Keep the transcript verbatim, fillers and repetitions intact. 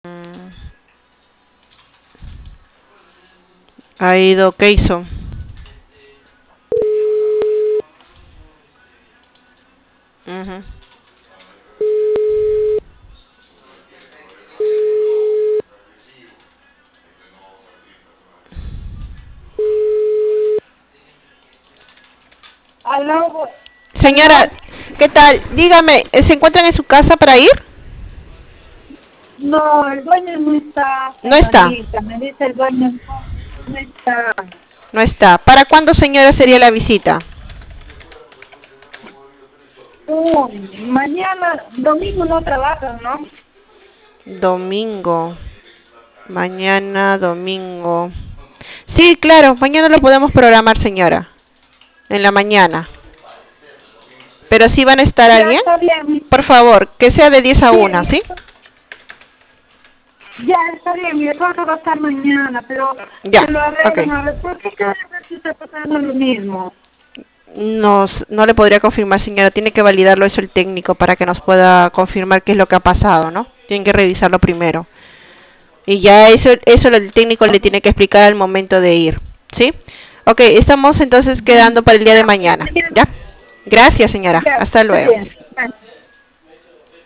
Mm, ha ido, ¿qué hizo? Ujú. Aló, Señora, aló. ¿qué tal? Dígame, ¿se encuentran en su casa para ir? No, el dueño no está, No está, señorita. Me dice el dueño, no, no está. no está. ¿Para cuándo, señora, sería la visita? Uy, mañana, domingo no trabajan, ¿no? Domingo. Mañana, domingo. Sí, claro, mañana lo podemos programar, señora. En la mañana. Pero si van a estar Ya alguien, está bien. por favor, que sea de diez a Sí, una, mi ¿sí? esposo- ya está bien. Mi esposo va a estar mañana, pero Ya, que lo ok. arreglen a ver. ¿Por qué cada vez está pasando lo mismo? Nos, no le podría confirmar, señora. Tiene que validarlo eso el técnico para que nos pueda confirmar qué es lo que ha pasado, ¿no? Tienen que revisarlo primero. Y ya eso, eso el técnico le tiene que explicar al momento de ir, ¿sí? Ok, estamos entonces quedando para el día de Ya, pues mañana, ¿ya? mañana. Gracias, señora. Ya, Hasta está luego. bien.